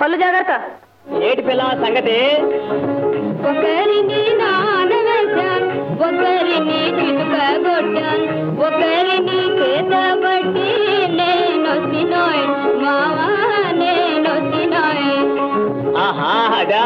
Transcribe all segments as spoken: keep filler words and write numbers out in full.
పళ్ళు జాగ్రత్త. ఏటి పిల్ల సంగతి? ఒకరిని నానవేశాను, ఒకరిని చిటుక కొట్టాను, ఒకరిని చేత బట్టి నేను తినోయ్ మావా నేను తినోయ్. ఆహా అదా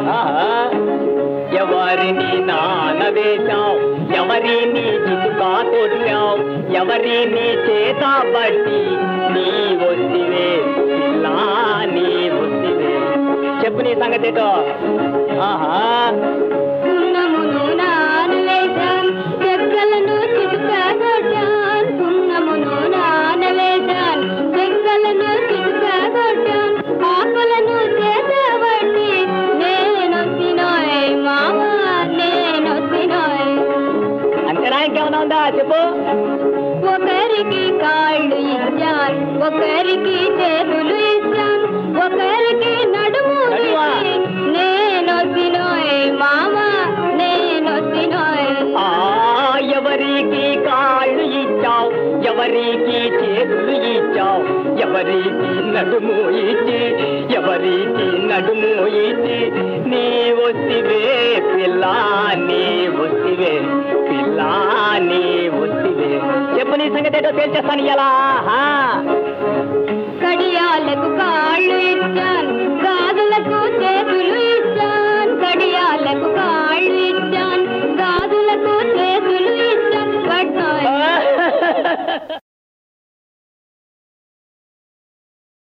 ఎవరిని నానవేశావు, ఎవరిని చిటుకా కొట్టావు, ఎవరిని చేత బట్టి నీ వస్తివే పిల్లా నీ వస్తివే. చెప్పు నీ సంగతితో. ఆహా సున్నమును నానవేశాను, చెక్కలను చిటుక కొట్టాను, సున్నమును నానవేశాను, చెక్కలను చిటుక కొట్టాను, ఆకులను చేత బట్టి నేను తినోయ్ మావా నేను తినోయ్. అంతేనా ఇంకేమన్నా ఉందా చెప్పు? ఒకరికి కాళ్ళు ఇచ్చాను, ఒకరికి చేతులు ఇచ్చాను, ఒకరికి నడుము ఇచ్చి నేను తినోయ్ మామా నేను తినోయ్. ఎవరికి కాళ్ళు ఇచ్చావు, ఎవరికి చేతులు ఇచ్చావు, ఎవరికి నడుము ఇచ్చి, ఎవరికి నడుము ఇచ్చి నీ వస్తివే పిల్లా నీ వస్తివే పిల్లా నీ వస్తివే. చెప్పు నీ సంగతి ఏదో తేల్చేస్తాను ఇలా. కడియాలకు కాళ్ళు ఇచ్చాను,